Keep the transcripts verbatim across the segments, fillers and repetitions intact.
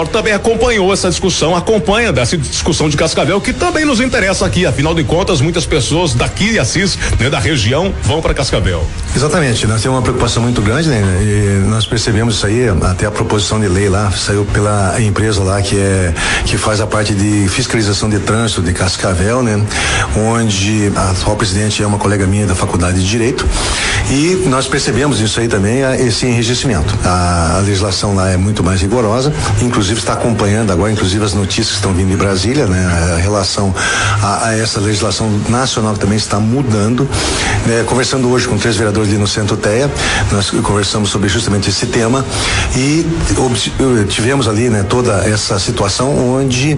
Também acompanhou essa discussão, acompanha dessa discussão de Cascavel, que também nos interessa aqui. Afinal de contas, muitas pessoas daqui, Assis, né, da região, vão para Cascavel. Exatamente, nós temos uma preocupação muito grande, né? E nós percebemos isso aí, até a proposição de lei lá, saiu pela empresa lá que é, que faz a parte de fiscalização de trânsito de Cascavel, né? Onde a atual presidente é uma colega minha da Faculdade de Direito, e nós percebemos isso aí também, esse enrijecimento. A, a legislação lá é muito mais rigorosa, inclusive está acompanhando agora, inclusive as notícias que estão vindo de Brasília, né? A relação a, a essa legislação nacional que também está mudando, né? Conversando hoje com três vereadores ali no Centro Teia, nós conversamos sobre justamente esse tema e ob, tivemos ali, né, toda essa situação onde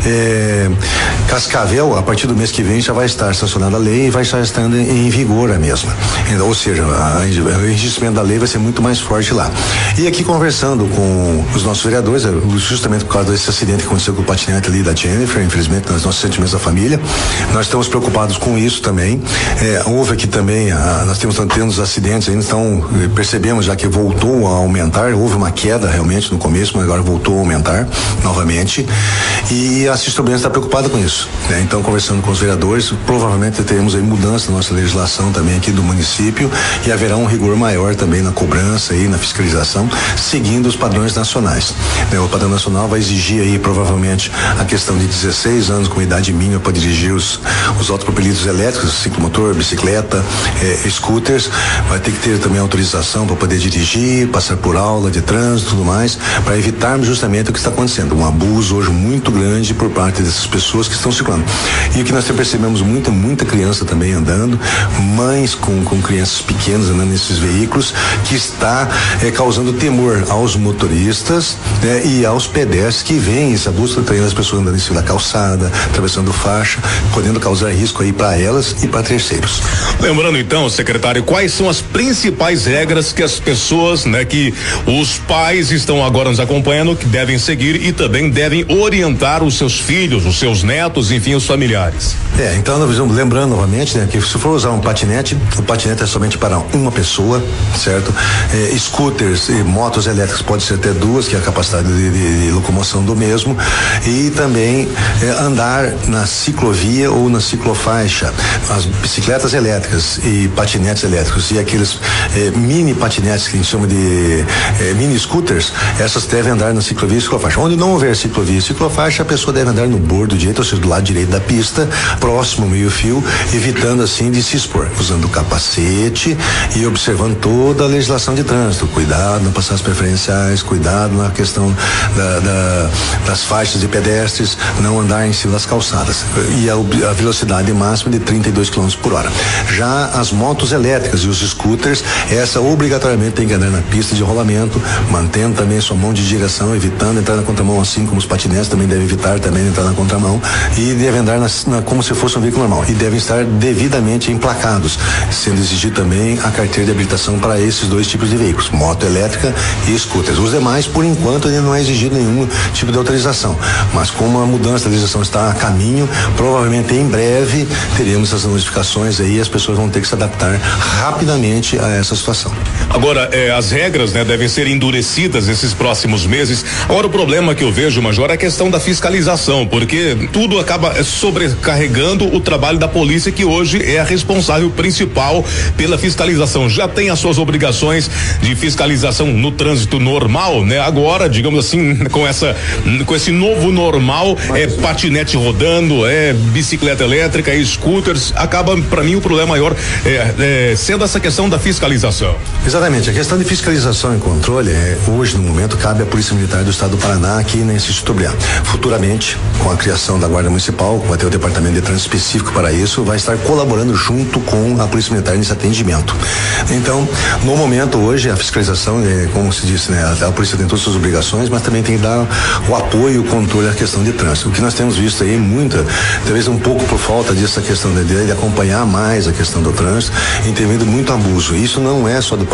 eh, Cascavel, a partir do mês que vem, já vai estar sancionada a lei e vai estar estando em, em vigor a mesma. Então, ou seja, a, a, o enrijecimento da lei vai ser muito mais forte lá. E aqui conversando com os nossos vereadores, justamente por causa desse acidente que aconteceu com o patinete ali da Jennifer, infelizmente, nos nossos sentimentos da família, nós estamos preocupados com isso também. É, houve aqui também, a, nós temos tendo os acidentes ainda, então percebemos já que voltou a aumentar, houve uma queda realmente no começo, mas agora voltou a aumentar novamente, e a Cistobriana está preocupada com isso, né? Então, conversando com os vereadores, provavelmente teremos aí mudança na nossa legislação também aqui do município, e haverá um rigor maior também na cobrança e na fiscalização, seguindo os padrões nacionais, né? O padrão nacional vai exigir aí provavelmente a questão de dezesseis anos com idade mínima para dirigir os, os autopropelidos elétricos, ciclomotor, bicicleta, eh, scooters, vai ter que ter também autorização para poder dirigir, passar por aula de trânsito e tudo mais, para evitarmos justamente o que está acontecendo, um abuso hoje muito grande por parte dessas pessoas que estão circulando. E o que nós percebemos muita, muita criança também andando, mães com, com crianças pequenas andando nesses veículos, que está eh, causando temor aos motoristas, né, e aos pedestres que veem esse abuso, treinando as pessoas andando em cima da calçada, atravessando faixa, podendo causar risco aí para elas e para terceiros. Lembrando então, secretário, quais são as principais regras que as pessoas, né, que os pais estão agora nos acompanhando, que devem seguir e também devem orientar os seus filhos, os seus netos, enfim, os familiares? É, então nós vamos lembrando novamente, né, que se for usar um patinete, o patinete é somente para uma pessoa, certo? É, scooters e motos elétricas pode ser até duas, que é a capacidade de, de, de locomoção do mesmo, e também é, andar na ciclovia ou na ciclofaixa. As bicicletas elétricas e patinetes elétricos e aqueles eh, mini patinetes que a gente chama de eh, mini scooters, essas devem andar na ciclovia e ciclofaixa. Onde não houver ciclovia e ciclofaixa, a pessoa deve andar no bordo direito, ou seja, do lado direito da pista, próximo ao meio-fio, evitando assim de se expor, usando o capacete e observando toda a legislação de trânsito. Cuidado não passar as preferenciais, cuidado na questão da, da, das faixas de pedestres, não andar em cima das calçadas. E a, a velocidade máxima de trinta e dois quilômetros por hora. Já as motos elétricas e os scooters, essa obrigatoriamente tem que andar na pista de rolamento, mantendo também sua mão de direção, evitando entrar na contramão, assim como os patinetes também devem evitar também entrar na contramão, e devem andar na, na, como se fosse um veículo normal, e devem estar devidamente emplacados, sendo exigido também a carteira de habilitação para esses dois tipos de veículos, moto elétrica e scooters. Os demais, por enquanto, ainda não é exigido nenhum tipo de autorização, mas como a mudança da legislação está a caminho, provavelmente em breve teremos essas notificações aí, e as pessoas vão ter que se adaptar rapidamente a essa situação. Agora, eh, as regras, né, devem ser endurecidas esses próximos meses. Agora, o problema que eu vejo, Major, é a questão da fiscalização, porque tudo acaba sobrecarregando o trabalho da polícia, que hoje é a responsável principal pela fiscalização. Já tem as suas obrigações de fiscalização no trânsito normal, né? Agora, digamos assim, com essa, com esse novo normal, é patinete rodando, é bicicleta elétrica, é scooters, acaba, para mim, o problema maior é, é, sendo essa questão da fiscalização. Exatamente, a questão de fiscalização e controle, é, hoje no momento cabe à Polícia Militar do Estado do Paraná aqui nesse Chateaubriand. Futuramente, com a criação da Guarda Municipal, vai ter o departamento de trânsito específico para isso, vai estar colaborando junto com a Polícia Militar nesse atendimento. Então, no momento hoje, a fiscalização, é, como se disse, né, a, a polícia tem todas as suas obrigações, mas também tem que dar o apoio, o controle à questão de trânsito. O que nós temos visto aí, muita, talvez um pouco por falta dessa questão de, de acompanhar mais a questão do trânsito, tem havido muito abuso. Isso não é só do patinete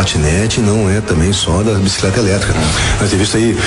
patinete, não é também só da bicicleta elétrica. Nós temos visto aí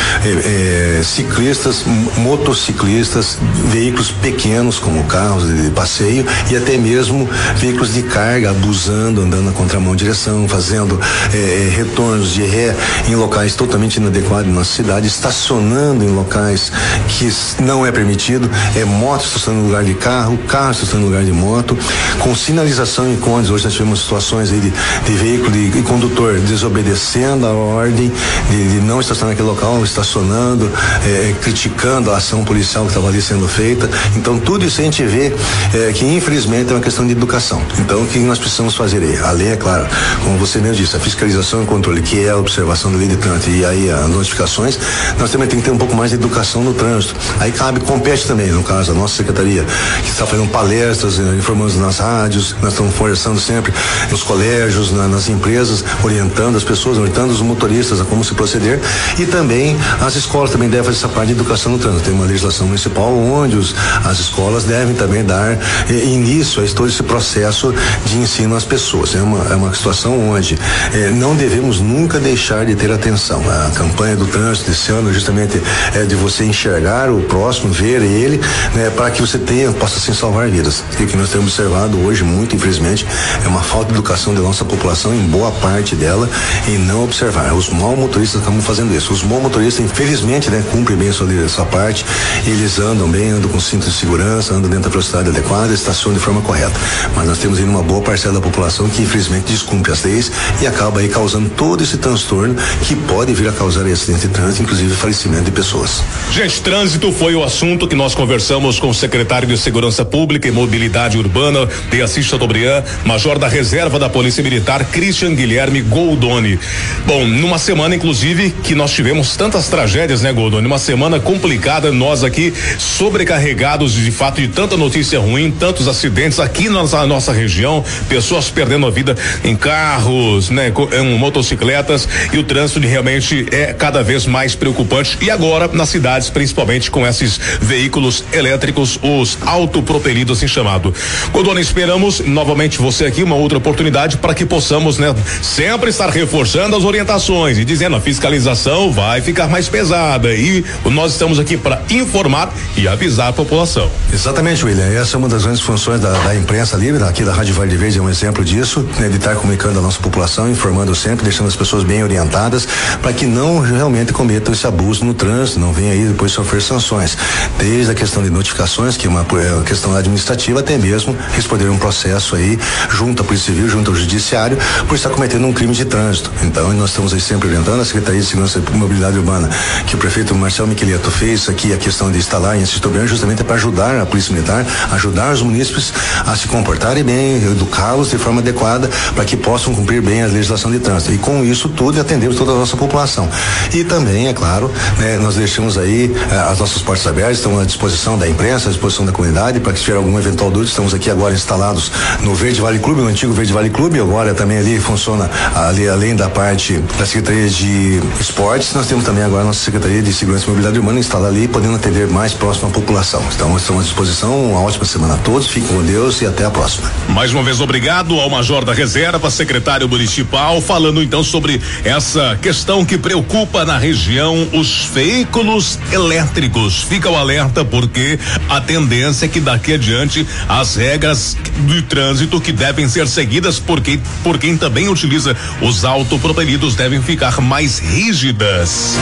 é, é, ciclistas, motociclistas, veículos pequenos como carros de passeio e até mesmo veículos de carga abusando, andando na contramão direção, fazendo é, retornos de ré em locais totalmente inadequados na cidade, estacionando em locais que não é permitido, é moto estacionando no lugar de carro, carro estacionando no lugar de moto, com sinalização em cones. Hoje nós tivemos situações aí de, de veículo de, de condutor desobedecendo a ordem de, de não estacionar naquele local, estacionando, é, criticando a ação policial que estava ali sendo feita. Então tudo isso a gente vê é, que infelizmente é uma questão de educação. Então o que nós precisamos fazer aí? Além, é claro, como você mesmo disse, a fiscalização e controle, que é a observação da lei de trânsito e aí as notificações, nós também temos que ter um pouco mais de educação no trânsito. Aí cabe, compete também, no caso, a nossa secretaria, que está fazendo palestras, informando nas rádios, nós estamos conversando sempre nos colégios, na, nas empresas, orientando as pessoas, orientando os motoristas a como se proceder, e também as escolas também devem fazer essa parte de educação no trânsito. Tem uma legislação municipal onde os, as escolas devem também dar eh, início a todo esse processo de ensino às pessoas. É uma, é uma situação onde eh, não devemos nunca deixar de ter atenção. A campanha do trânsito desse ano justamente é de você enxergar o próximo, ver ele, né, para que você tenha, possa assim salvar vidas. E o que nós temos observado hoje, muito infelizmente, é uma falta de educação da nossa população, em boa parte dela, em não observar. Os mal motoristas estão fazendo isso. Os mal motoristas, infelizmente, né, cumprem bem a sua, a sua parte, eles andam bem, andam com cinto de segurança, andam dentro da velocidade adequada, estacionam de forma correta. Mas nós temos aí uma boa parcela da população que infelizmente descumpre as leis e acaba aí causando todo esse transtorno que pode vir a causar acidente de trânsito, inclusive falecimento de pessoas. Gente, trânsito foi o assunto que nós conversamos com o secretário de Segurança Pública e Mobilidade Urbana, de Assis Chateaubriand, major da reserva da Polícia Militar, Christian Guilherme Goldoni. Bom, numa semana, inclusive, que nós tivemos tantas tragédias, né, Goldoni? Uma semana complicada, nós aqui sobrecarregados de fato de tanta notícia ruim, tantos acidentes aqui na nossa, nossa região, pessoas perdendo a vida em carros, né, em motocicletas, e o trânsito realmente é cada vez mais preocupante. E agora, nas cidades, principalmente com esses veículos elétricos, os autopropelidos, assim chamado. Goldoni, esperamos novamente você aqui, uma outra oportunidade para que possamos, né, sempre estar reforçando as orientações e dizendo a fiscalização vai ficar mais pesada, e nós estamos aqui para informar e avisar a população. Exatamente, William. Essa é uma das grandes funções da, da imprensa livre, aqui da Rádio Vale Verde é um exemplo disso, né, de estar comunicando a nossa população, informando sempre, deixando as pessoas bem orientadas para que não realmente cometam esse abuso no trânsito, não venha aí depois sofrer sanções. Desde a questão de notificações, que é uma, é uma questão administrativa, até mesmo responder um processo aí junto à Polícia Civil, junto ao Judiciário, por estar cometendo um crime de trânsito. Então, nós estamos aí sempre orientando a Secretaria de Segurança e Mobilidade Urbana, que o prefeito Marcelo Miqueleto fez aqui a questão de instalar em Assis Chateaubriand, justamente para ajudar a Polícia Militar, ajudar os munícipes a se comportarem bem, educá-los de forma adequada para que possam cumprir bem a legislação de trânsito. E com isso tudo atendemos toda a nossa população. E também, é claro, né, nós deixamos aí eh, as nossas portas abertas, estamos à disposição da imprensa, à disposição da comunidade, para que se tiver algum eventual dúvida, estamos aqui agora instalados no Verde Vale Clube, no antigo Verde Vale Clube, agora também ali funciona ali além da parte da Secretaria de Esportes, nós temos também agora a nossa Secretaria de Segurança e Mobilidade Urbana instalada ali, podendo atender mais próximo à população. Então, estamos à disposição, uma ótima semana a todos, fiquem com Deus e até a próxima. Mais uma vez, obrigado ao Major da Reserva, secretário municipal, falando então sobre essa questão que preocupa na região, os veículos elétricos. Fica o alerta, porque a tendência é que daqui adiante as regras de trânsito que devem ser seguidas por quem, por quem também utiliza os autopropelidos devem ficar mais rígidas.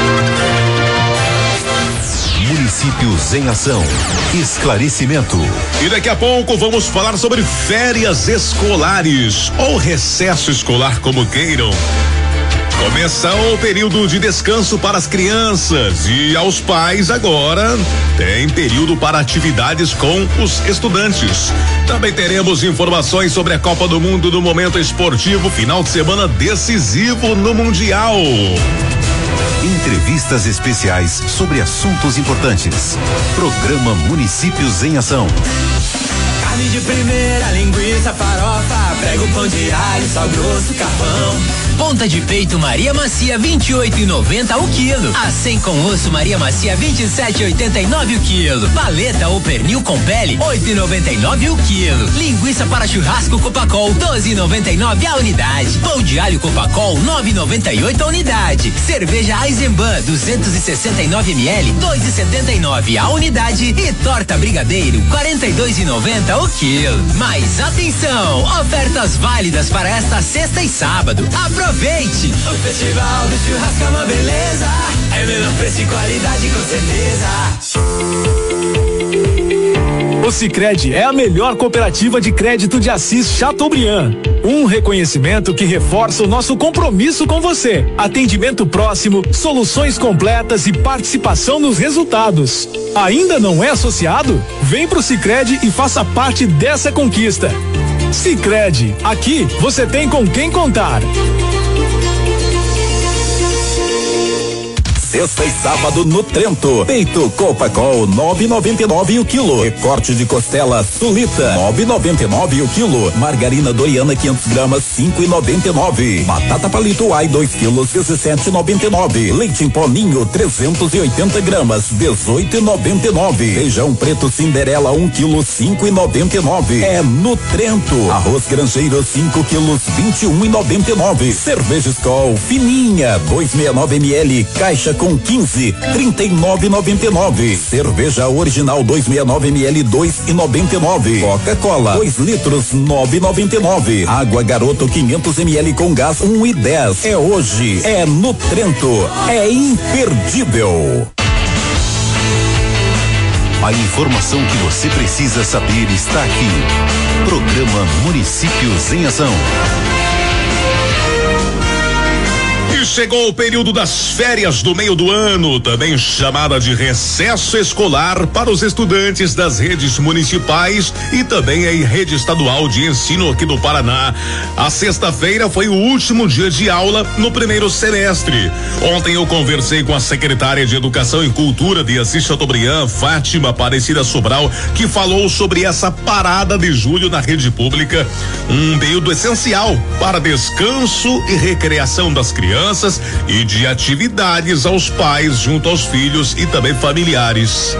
Municípios em Ação. Esclarecimento. E daqui a pouco vamos falar sobre férias escolares ou recesso escolar, como queiram. Começa o período de descanso para as crianças e aos pais agora tem período para atividades com os estudantes. Também teremos informações sobre a Copa do Mundo no momento esportivo, final de semana decisivo no Mundial. Entrevistas especiais sobre assuntos importantes. Programa Municípios em Ação. Carne de primeira, linguiça, farofa, prego, pão de alho, sal grosso, carvão. Ponta de peito Maria Macia vinte e oito e noventa o quilo. A cem com osso Maria Macia vinte e sete e oitenta e nove o quilo. Paleta ou pernil com pele oito e noventa e nove o quilo. Linguiça para churrasco Copacol doze e noventa e nove a unidade. Pão de alho Copacol nove e noventa e oito a unidade. Cerveja Eisenbahn duzentos e sessenta e nove mililitros dois e setenta e nove a unidade e torta Brigadeiro quarenta e dois e noventa o quilo. Mas atenção, ofertas válidas para esta sexta e sábado. Aproveite! O Festival do Churrasco é uma beleza. É melhor preço e qualidade com certeza. O Sicredi é a melhor cooperativa de crédito de Assis Chateaubriand. Um reconhecimento que reforça o nosso compromisso com você. Atendimento próximo, soluções completas e participação nos resultados. Ainda não é associado? Vem pro Sicredi e faça parte dessa conquista. Sicredi, aqui você tem com quem contar. Sexta e sábado no Trento. Peito Copacol nove e noventa e nove o quilo. Recorte de costela Sulita nove e noventa e nove o quilo. Margarina Doriana quinhentos gramas cinco e noventa e nove. Batata palito Ai dois quilos dezessete e noventa e nove. Leite em pó Ninho trezentos e oitenta gramas dezoito e noventa e nove. Feijão preto Cinderela um quilo cinco e noventa e nove. É no Trento. Arroz Grangeiro cinco quilos vinte e um e noventa e nove. Cerveja Skol fininha dois e sessenta e nove mililitros. Caixa com com quinze, trinta e nove e noventa e nove. Cerveja Original dois e sessenta e nove mililitros, dois e noventa e nove. Coca-Cola dois litros, nove e noventa e nove. Água Garoto quinhentos mililitros com gás um e dez. É hoje, é no Trento, é imperdível. A informação que você precisa saber está aqui. Programa Municípios em Ação. Chegou o período das férias do meio do ano, também chamada de recesso escolar para os estudantes das redes municipais e também a rede estadual de ensino aqui do Paraná. A sexta-feira foi o último dia de aula no primeiro semestre. Ontem eu conversei com a secretária de Educação e Cultura de Assis Chateaubriand, Fátima Aparecida Sobral, que falou sobre essa parada de julho na rede pública, um período essencial para descanso e recreação das crianças e de atividades aos pais junto aos filhos e também familiares.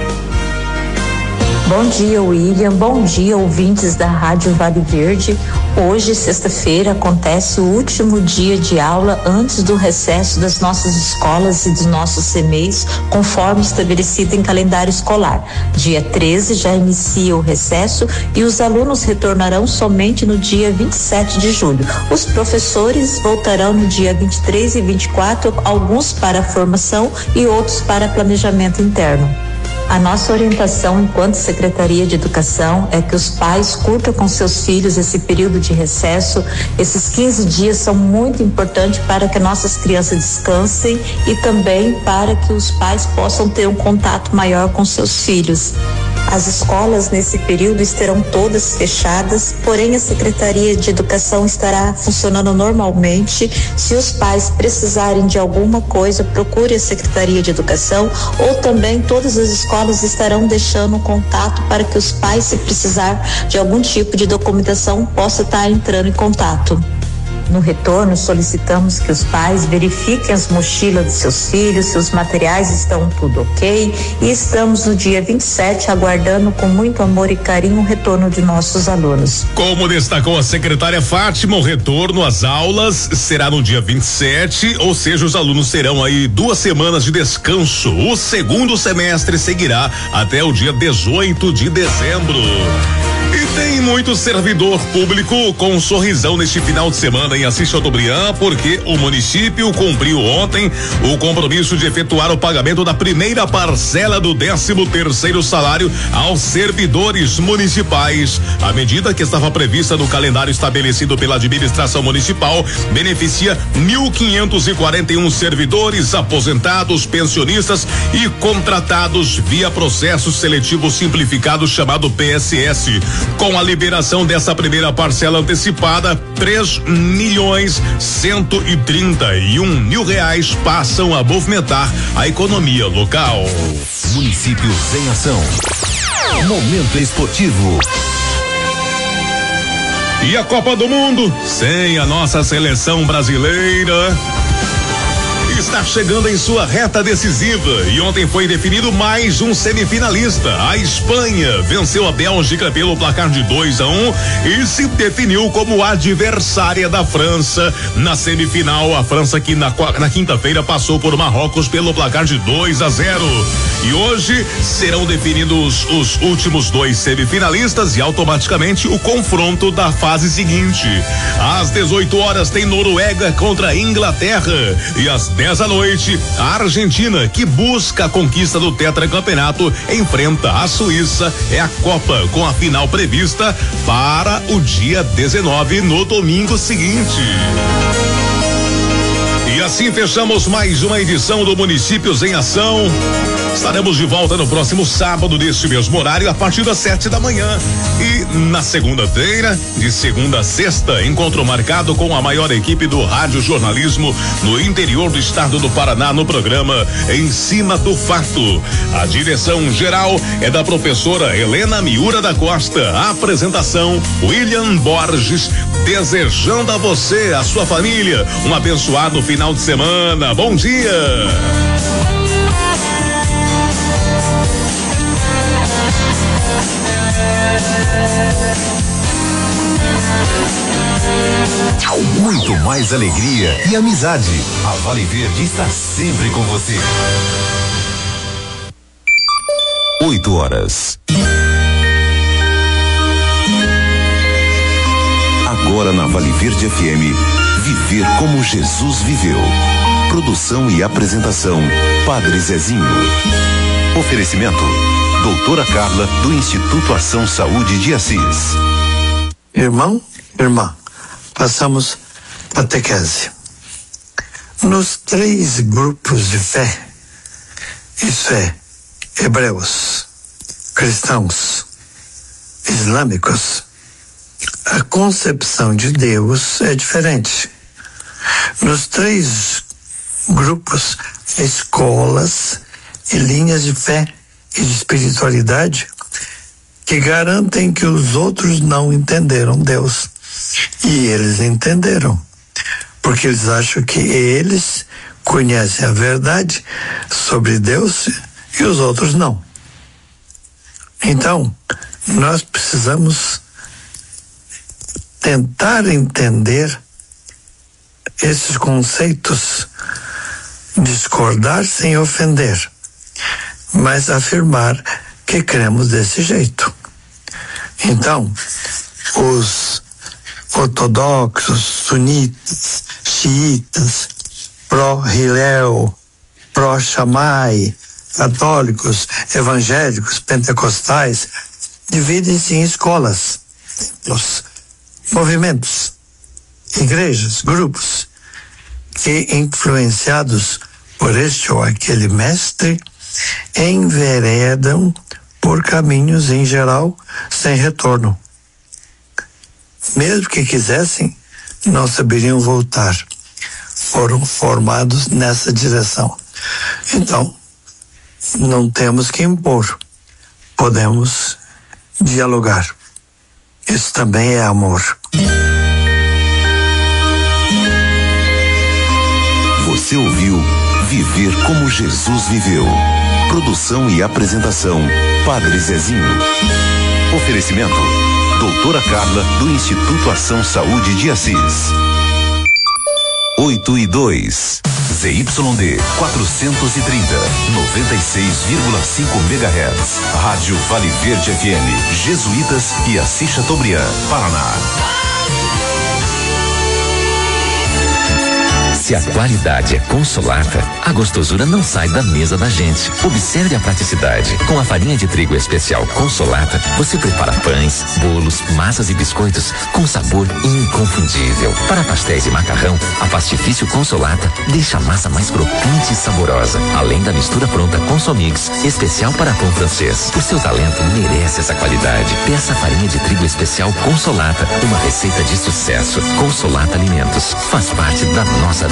Bom dia, William. Bom dia, ouvintes da Rádio Vale Verde. Hoje, sexta-feira, acontece o último dia de aula antes do recesso das nossas escolas e dos nossos C M E Is, conforme estabelecido em calendário escolar. Dia treze já inicia o recesso e os alunos retornarão somente no dia vinte e sete de julho. Os professores voltarão no dia vinte e três e vinte e quatro, alguns para formação e outros para planejamento interno. A nossa orientação enquanto Secretaria de Educação é que os pais curtam com seus filhos esse período de recesso. Esses quinze dias são muito importantes para que nossas crianças descansem e também para que os pais possam ter um contato maior com seus filhos. As escolas nesse período estarão todas fechadas, porém a Secretaria de Educação estará funcionando normalmente. Se os pais precisarem de alguma coisa, procure a Secretaria de Educação, ou também todas as escolas estarão deixando um contato para que os pais, se precisar de algum tipo de documentação, possam estar entrando em contato. No retorno, solicitamos que os pais verifiquem as mochilas de seus filhos, se os materiais estão tudo ok, e estamos no dia vinte e sete aguardando com muito amor e carinho o retorno de nossos alunos. Como destacou a secretária Fátima, o retorno às aulas será no dia vinte e sete, ou seja, os alunos terão aí duas semanas de descanso. O segundo semestre seguirá até o dia dezoito de dezembro. E tem muito servidor público com um sorrisão neste final de semana em Assis Chateaubriand, porque o município cumpriu ontem o compromisso de efetuar o pagamento da primeira parcela do décimo terceiro salário aos servidores municipais. A medida, que estava prevista no calendário estabelecido pela administração municipal, beneficia mil quinhentos e quarenta e um servidores, aposentados, pensionistas e contratados via processo seletivo simplificado chamado P S S. Com a liberação dessa primeira parcela antecipada, três milhões cento e trinta e um mil reais passam a movimentar a economia local. Municípios em Ação. Momento esportivo. E a Copa do Mundo, sem a nossa seleção brasileira, está chegando em sua reta decisiva e ontem foi definido mais um semifinalista. A Espanha venceu a Bélgica pelo placar de dois a um e se definiu como adversária da França na semifinal. A França que na, na quinta-feira passou por Marrocos pelo placar de dois a zero. E hoje serão definidos os últimos dois semifinalistas e automaticamente o confronto da fase seguinte. Às dezoito horas tem Noruega contra a Inglaterra e às dez da noite a Argentina, que busca a conquista do tetracampeonato, enfrenta a Suíça. É a Copa com a final prevista para o dia dezenove, no domingo seguinte. E assim fechamos mais uma edição do Municípios em Ação. Estaremos de volta no próximo sábado, neste mesmo horário, a partir das sete da manhã. E na segunda-feira, de segunda a sexta, encontro marcado com a maior equipe do rádio jornalismo no interior do estado do Paraná, no programa Em Cima do Fato. A direção geral é da professora Helena Miura da Costa. A apresentação, William Borges, desejando a você, a sua família, um abençoado final de semana. Bom dia! Muito mais alegria e amizade. A Vale Verde está sempre com você. Oito horas. Agora na Vale Verde F M, Viver como Jesus viveu. Produção e apresentação, Padre Zezinho. Oferecimento, Doutora Carla, do Instituto Ação Saúde de Assis. Irmão, irmã, passamos catequese. Nos três grupos de fé, isso é, hebreus, cristãos, islâmicos, a concepção de Deus é diferente. Nos três grupos, escolas e linhas de fé e de espiritualidade que garantem que os outros não entenderam Deus. E eles entenderam, porque eles acham que eles conhecem a verdade sobre Deus e os outros não. Então, nós precisamos tentar entender esses conceitos, discordar sem ofender, mas afirmar que cremos desse jeito. Então, os ortodoxos, sunitas, xiitas, pró-Hillel, pró-Shammai, católicos, evangélicos, pentecostais, dividem-se em escolas, templos, movimentos, igrejas, grupos, que, influenciados por este ou aquele mestre, enveredam por caminhos, em geral, sem retorno. Mesmo que quisessem, não saberiam voltar. Foram formados nessa direção. Então, não temos que impor. Podemos dialogar. Isso também é amor. Você ouviu Viver como Jesus viveu. Produção e apresentação, Padre Zezinho. Oferecimento, Doutora Carla, do Instituto Ação Saúde de Assis. Oito e dois. Z Y D quatrocentos e trinta, noventa e seis vírgula cinco megahertz. Rádio Vale Verde F M, Jesuítas e Assis Chateaubriand, Paraná. Se a qualidade é Consolata, a gostosura não sai da mesa da gente. Observe a praticidade. Com a farinha de trigo especial Consolata, você prepara pães, bolos, massas e biscoitos com sabor inconfundível. Para pastéis e macarrão, a Pastifício Consolata deixa a massa mais crocante e saborosa. Além da mistura pronta Consomix, especial para pão francês. O seu talento merece essa qualidade. Peça a farinha de trigo especial Consolata, uma receita de sucesso. Consolata Alimentos, faz parte da nossa vida.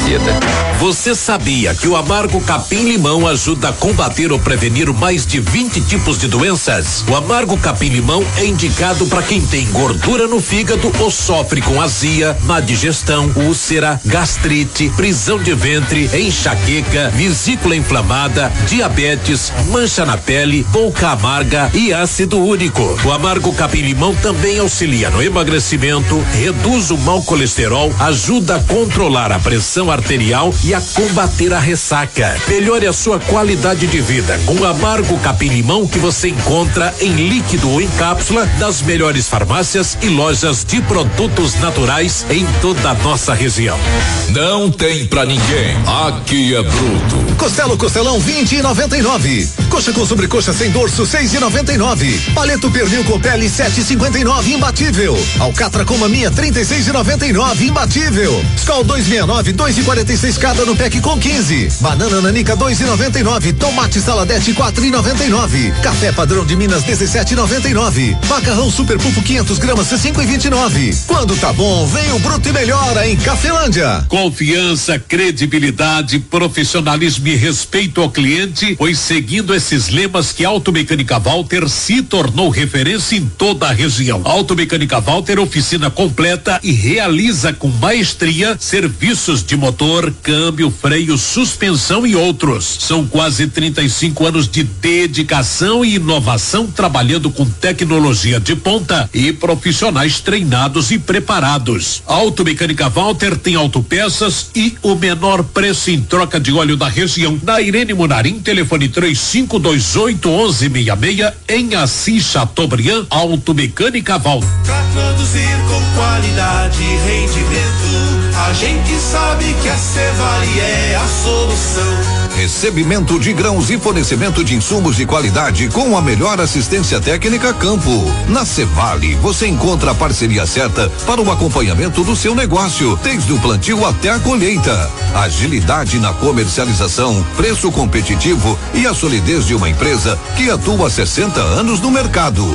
vida. Você sabia que o amargo capim-limão ajuda a combater ou prevenir mais de vinte tipos de doenças? O amargo capim-limão é indicado para quem tem gordura no fígado ou sofre com azia, má digestão, úlcera, gastrite, prisão de ventre, enxaqueca, vesícula inflamada, diabetes, mancha na pele, boca amarga e ácido úrico. O amargo capim-limão também auxilia no emagrecimento, reduz o mau colesterol, ajuda a controlar a pressão arterial e a combater a ressaca. Melhore a sua qualidade de vida com o amargo capim-limão, que você encontra em líquido ou em cápsula das melhores farmácias e lojas de produtos naturais em toda a nossa região. Não tem pra ninguém. Aqui é bruto. Costelo Costelão vinte e noventa e nove. Coxa com sobrecoxa sem dorso seis e noventa e nove. Paleto pernil com pele sete e cinquenta e nove, imbatível. Alcatra com maminha trinta e seis e noventa e nove, imbatível. Skol dois sessenta e nove, dois e quarenta e seis cada no pack com quinze. Banana nanica dois e noventa e nove. Tomate saladete quatro e noventa e nove. Café padrão de Minas dezessete e noventa e nove. Macarrão super pufo quinhentos gramas cinco e vinte e nove. Quando tá bom, vem o bruto e melhora em Cafelândia. Confiança, credibilidade, profissionalismo e respeito ao cliente, pois seguindo esses lemas que a Automecânica Walter se tornou referência em toda a região. Automecânica Walter, oficina completa e realiza com maestria serviços de motor, câmbio, freio, suspensão e outros. São quase trinta e cinco anos de dedicação e inovação, trabalhando com tecnologia de ponta e profissionais treinados e preparados. Automecânica Walter tem autopeças e o menor preço em troca de óleo da região. Na Irene Munarim, telefone três cinco dois oito, um um seis seis, em Assis Chateaubriand. Automecânica Walter. Pra produzir com qualidade e rendimento, a gente sabe que a Cevale é a solução. Recebimento de grãos e fornecimento de insumos de qualidade com a melhor assistência técnica campo. Na Cevale, você encontra a parceria certa para o acompanhamento do seu negócio, desde o plantio até a colheita. Agilidade na comercialização, preço competitivo e a solidez de uma empresa que atua há sessenta anos no mercado.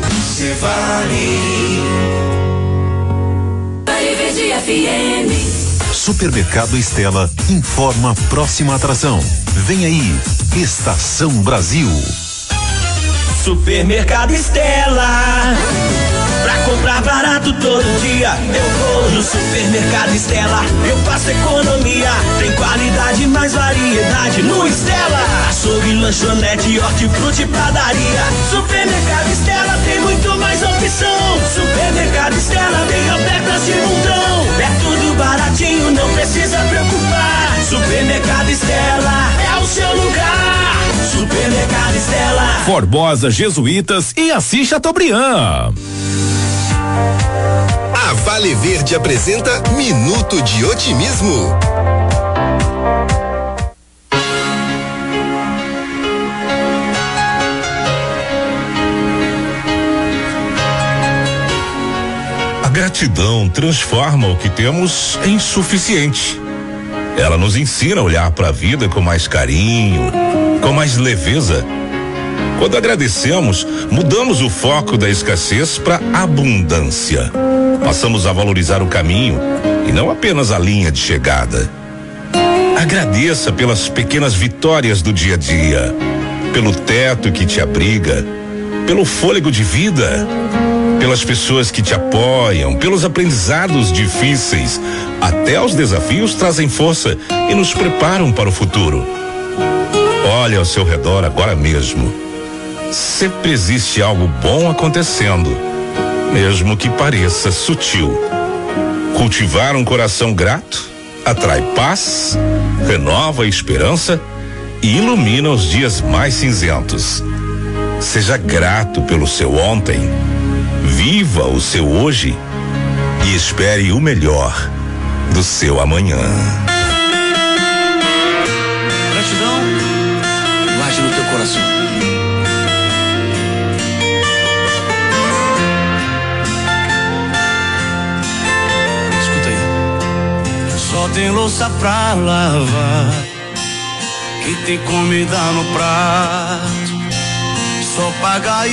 Cevale. Verde F M. Supermercado Estela informa a próxima atração. Vem aí, Estação Brasil. Supermercado Estela. Pra comprar barato todo dia, eu vou no Supermercado Estela. Eu faço economia, tem qualidade, mais variedade no Estela. Açougue, lanchonete, hortifruti e padaria. Supermercado Estela tem muito mais opção. Supermercado Estela vem ofertas de montão. É tudo baratinho, não precisa preocupar. Supermercado Estela é o seu lugar. Supermercado Estela. Formosa, Jesuítas e Assis Chateaubriand. A Vale Verde apresenta Minuto de Otimismo. A gratidão transforma o que temos em suficiente. Ela nos ensina a olhar para a vida com mais carinho, com mais leveza. Quando agradecemos, mudamos o foco da escassez para abundância. Passamos a valorizar o caminho e não apenas a linha de chegada. Agradeça pelas pequenas vitórias do dia a dia, pelo teto que te abriga, pelo fôlego de vida, pelas pessoas que te apoiam, pelos aprendizados difíceis. Até os desafios trazem força e nos preparam para o futuro. Olhe ao seu redor agora mesmo. Sempre existe algo bom acontecendo, mesmo que pareça sutil. Cultivar um coração grato atrai paz, renova a esperança e ilumina os dias mais cinzentos. Seja grato pelo seu ontem, viva o seu hoje e espere o melhor do seu amanhã. Gratidão, guarde no teu coração. Tem louça pra lavar, que tem comida no prato, só paga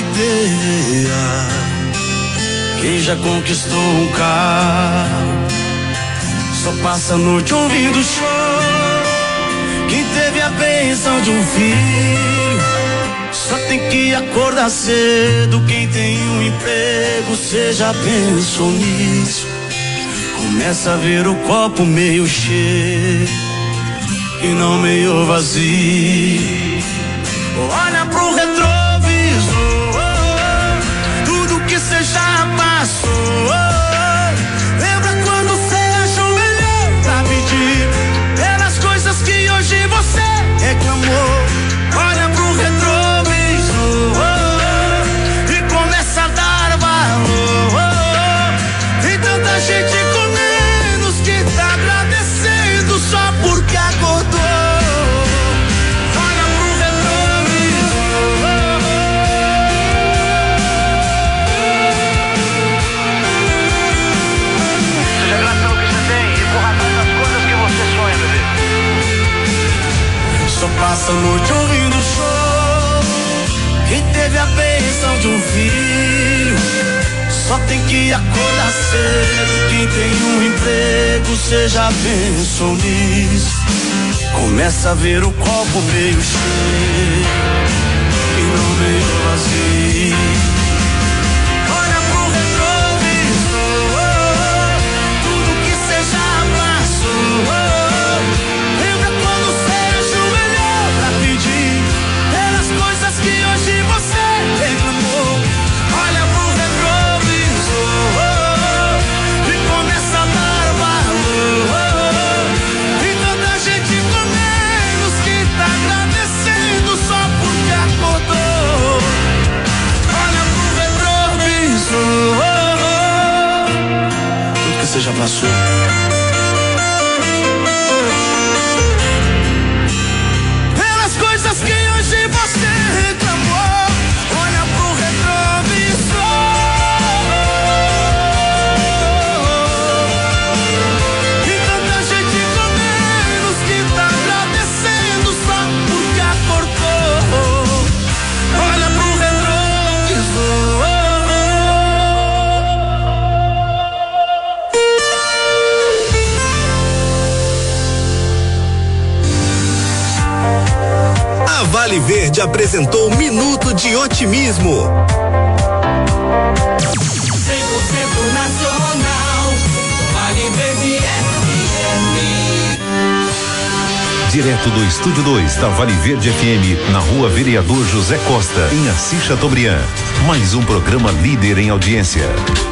ideia. Quem já conquistou um carro, Só passa a noite ouvindo choro. Quem teve a bênção de um filho só tem que acordar cedo. Quem tem um emprego, cê já pensou nisso? Começa a ver o copo meio cheio e não meio vazio. Olha pro retrovisor, tudo que cê já passou. Lembra quando cê achou melhor pra pedir pelas coisas que hoje você reclamou? Olha pro retrovisor e começa a dar valor. Tem tanta gente com menos que tá agradecendo só porque acordou. Olha pro retrovisor. Seja grato pelo que você tem e corra atrás das coisas que você sonha, bebê. Só passa a noite ouvindo show. Quem teve a bênção de um filho só tem que acordar cedo. Quem tem um emprego, cê já pensou nisso? Começa a ver o copo meio cheio e não meio vazio. Olha pro retrovisor, tudo que cê já passou. Lembra quando cê achou melhor pra pedir pelas coisas que hoje você reclamou? Olha pro retrovisor e começa a dar valor. Tem tanta gente com menos que tá agradecendo só porque acordou. Olha pro retrovisor, tudo que você já passou. Pelas coisas que hoje você reclamou. Olha pro retrovisor. E tanta gente com menos que tá agradecendo só porque acordou. Olha pro retrovisor. A Vale Verde apresentou Minuto de Otimismo. cem por cento nacional, Vale Verde F M. Direto do Estúdio dois da Vale Verde F M, na Rua Vereador José Costa, em Assis Chateaubriand. Mais um programa líder em audiência.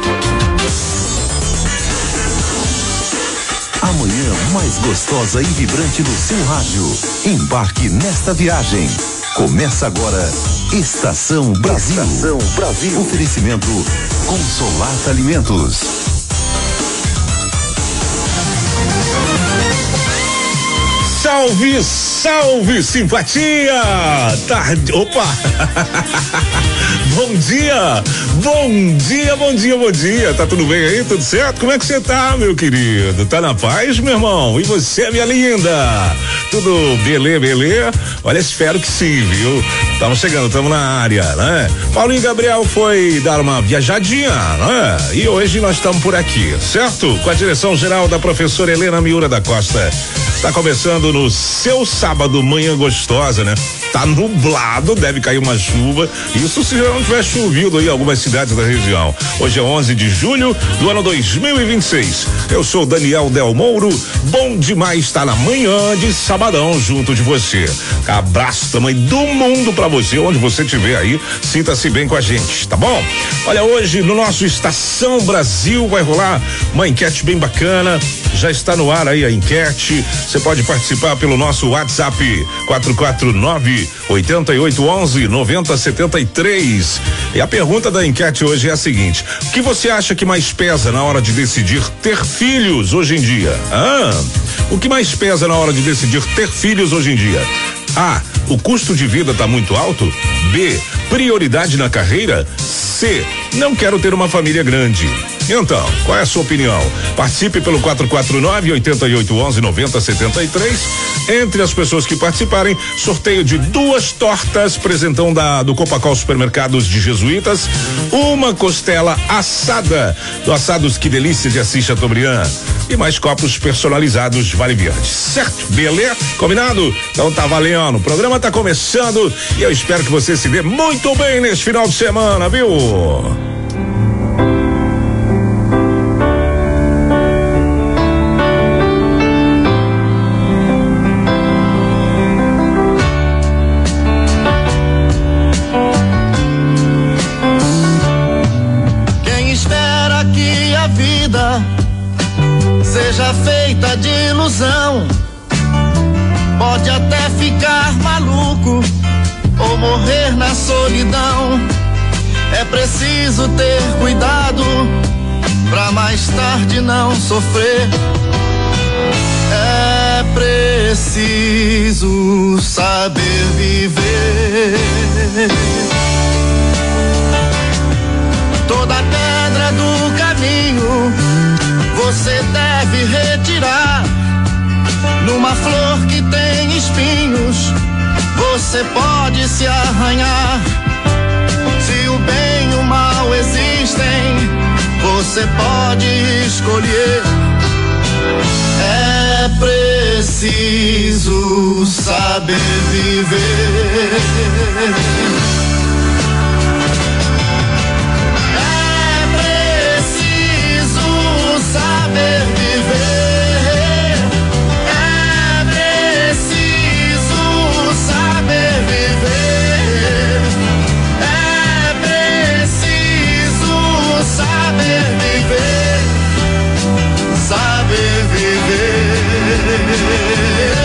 A manhã mais gostosa e vibrante do seu rádio. Embarque nesta viagem. Começa agora Estação Brasil. Estação Brasil. Oferecimento Consolata Alimentos. Salve, salve, simpatia! Tarde, opa! Bom dia, bom dia, bom dia, bom dia. Tá tudo bem aí? Tudo certo? Como é que você tá, meu querido? Tá na paz, meu irmão? E você, minha linda? Tudo belê, belê? Olha, espero que sim, viu? Estamos chegando, estamos na área, né? Paulinho Gabriel foi dar uma viajadinha, né? E hoje nós estamos por aqui, certo? Com a direção geral da professora Helena Miura da Costa. Tá começando no seu sábado, manhã gostosa, né? Tá nublado, deve cair uma chuva. Isso se já não tiver chovido aí em algumas cidades da região. Hoje é onze de julho do ano dois mil e vinte e seis. Eu sou Daniel Del Mouro. Bom demais estar na manhã de sabadão junto de você. Abraço tamanho do mundo pra você, onde você estiver aí. Sinta-se bem com a gente, tá bom? Olha, hoje no nosso Estação Brasil vai rolar uma enquete bem bacana. Já está no ar aí a enquete. Você pode participar pelo nosso WhatsApp quatro quatro nove, oito oito um um, nove zero sete três. E a pergunta da enquete hoje é a seguinte: o que você acha que mais pesa na hora de decidir ter filhos hoje em dia? Ah, o que mais pesa na hora de decidir ter filhos hoje em dia? A, o custo de vida está muito alto? B, prioridade na carreira? C, não quero ter uma família grande. Então, qual é a sua opinião? Participe pelo quatro quatro nove, oito oito um um, nove zero sete três. Entre as pessoas que participarem, sorteio de duas tortas, presentão da, do Copacol Supermercados de Jesuítas, uma costela assada, do Assados Que Delícia de Assis Chateaubriand. e mais copos personalizados Vale Verde. Certo? Beleza? Combinado? Então tá valendo. O programa tá começando e eu espero que você se dê muito bem nesse final de semana, viu? Seja feita de ilusão, pode até ficar maluco ou morrer na solidão. É preciso ter cuidado pra mais tarde não sofrer. É preciso saber viver. Toda pedra do caminho você deve retirar. Numa flor que tem espinhos, você pode se arranhar. Se o bem e o mal existem, você pode escolher. É preciso saber viver. Saber viver, é preciso saber viver, é preciso saber viver, saber viver.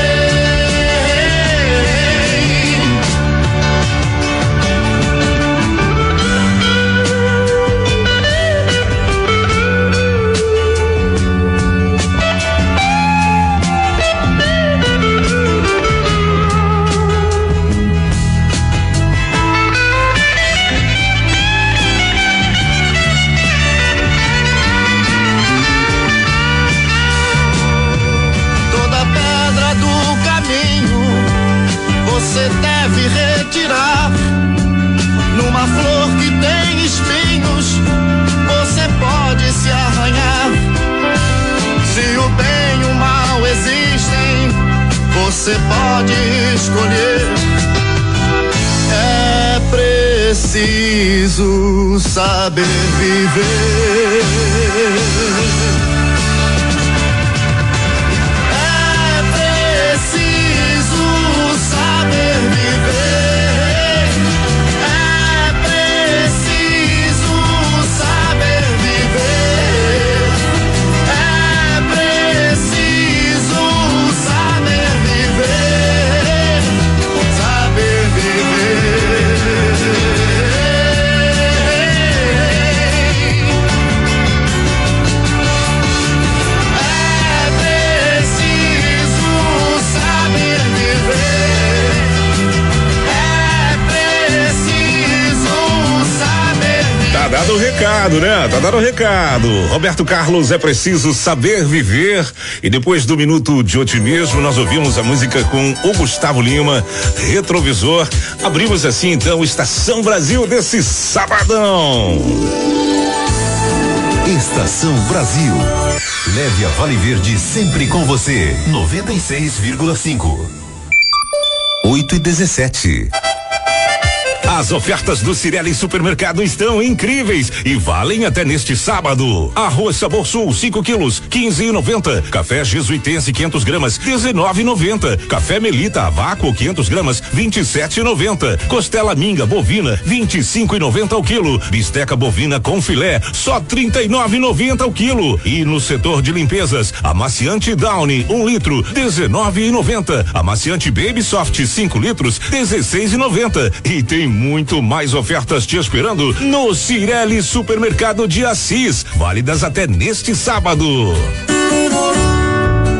Você deve retirar. Numa flor que tem espinhos, você pode se arranhar. Se o bem e o mal existem, você pode escolher. É preciso saber viver. Saber viver, é preciso saber viver, é preciso saber viver, saber dado o recado, né? Tá dado o recado. Roberto Carlos, é preciso saber viver. E depois do minuto de otimismo, nós ouvimos a música com o Gustavo Lima, Retrovisor. Abrimos assim então Estação Brasil desse sabadão. Estação Brasil. Leve a Vale Verde sempre com você. noventa e seis vírgula cinco. oito e dezessete. As ofertas do Cirelli Supermercado estão incríveis e valem até neste sábado. Arroz Sabor Sul, cinco quilos, quinze e noventa. Café Jesuitense, quinhentos gramas, dezenove e noventa. Café Melita a vácuo, quinhentos gramas, vinte e sete e noventa. Costela Minga bovina, vinte e cinco e noventa ao quilo. Bisteca bovina com filé, só trinta e nove e noventa ao quilo. E no setor de limpezas, amaciante Downy, um litro, dezenove e noventa. Amaciante Baby Soft, cinco litros, dezesseis e noventa. E tem muito mais ofertas te esperando no Cirelli Supermercado de Assis, válidas até neste sábado.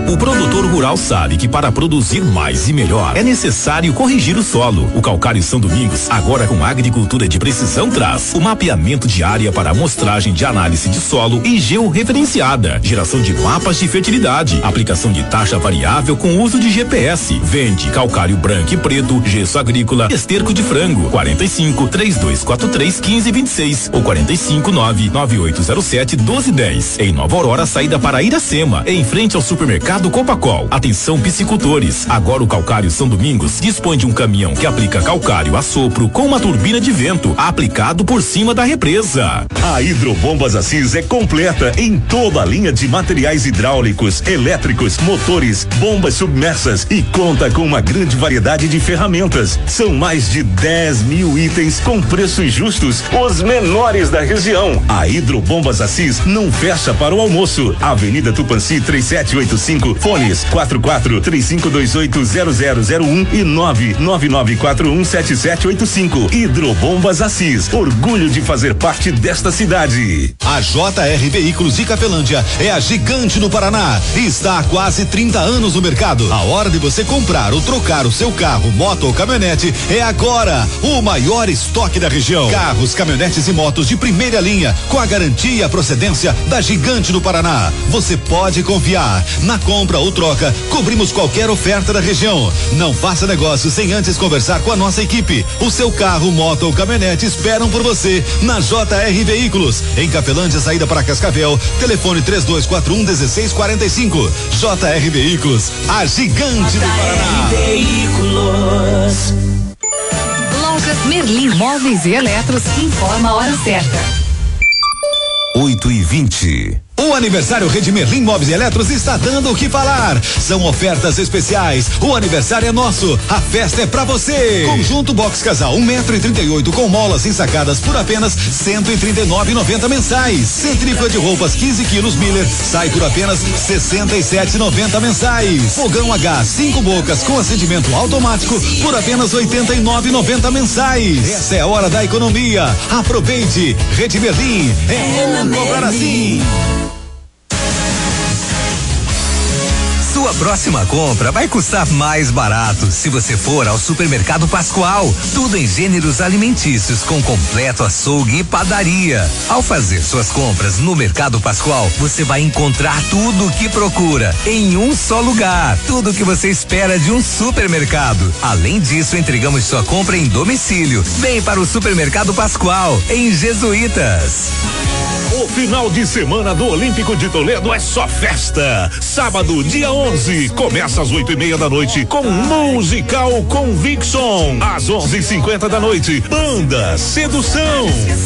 O produtor rural sabe que para produzir mais e melhor é necessário corrigir o solo. O Calcário São Domingos, agora com agricultura de precisão, traz o mapeamento de área para amostragem de análise de solo e georreferenciada, geração de mapas de fertilidade, aplicação de taxa variável com uso de G P S. Vende calcário branco e preto, gesso agrícola, esterco de frango. quarenta e cinco, três dois quatro três, quinze vinte e seis ou quarenta e cinco, nove nove oito zero sete, doze dez. Em Nova Aurora, saída para Iracema, em frente ao supermercado Copacol. Atenção piscicultores, agora o Calcário São Domingos dispõe de um caminhão que aplica calcário a sopro com uma turbina de vento aplicado por cima da represa. A Hidrobombas Assis é completa em toda a linha de materiais hidráulicos, elétricos, motores, bombas submersas e conta com uma grande variedade de ferramentas. São mais de dez mil itens com preços justos, os menores da região. A Hidrobombas Assis não fecha para o almoço. Avenida Tupanci três sete oito cinco, fones quatro quatro três cinco dois oito zero zero zero um e nove nove nove quatro um sete sete oito cinco. Hidrobombas Assis, orgulho de fazer parte desta cidade. A J R Veículos de Cafelândia é a gigante no Paraná e está há quase trinta anos no mercado. A hora de você comprar ou trocar o seu carro, moto ou caminhonete é agora. O maior estoque da região. Carros, caminhonetes e motos de primeira linha com a garantia e a procedência da gigante no Paraná. Você pode confiar. Na compra ou troca, cobrimos qualquer oferta da região. Não faça negócio sem antes conversar com a nossa equipe. O seu carro, moto ou caminhonete esperam por você na J R Veículos. Em Cafelândia, saída para Cascavel, telefone três dois quatro um um seis quatro cinco. J R Veículos, a gigante do Paraná. Veículos. Lojas Merlin Móveis e Eletros informa a hora certa. oito e vinte. O aniversário Rede Merlin Móveis e Eletros está dando o que falar. São ofertas especiais. O aniversário é nosso. A festa é pra você. Conjunto box casal um metro e trinta e oito com molas ensacadas por apenas cento e trinta e nove e noventa mensais. Centrífuga de roupas quinze quilos Miller sai por apenas sessenta e sete e noventa mensais. Fogão a gás cinco bocas com acendimento automático por apenas oitenta e nove e noventa mensais. Essa é a hora da economia. Aproveite. Rede Merlin é bom comprar assim. Sua próxima compra vai custar mais barato se você for ao Supermercado Pascoal. Tudo em gêneros alimentícios com completo açougue e padaria. Ao fazer suas compras no Mercado Pascoal, você vai encontrar tudo o que procura em um só lugar. Tudo o que você espera de um supermercado. Além disso, entregamos sua compra em domicílio. Vem para o Supermercado Pascoal, em Jesuítas. O final de semana do Olímpico de Toledo é só festa. Sábado, dia onze, começa às oito e meia da noite com Musical Conviction. Às onze e cinquenta da noite, Banda Sedução.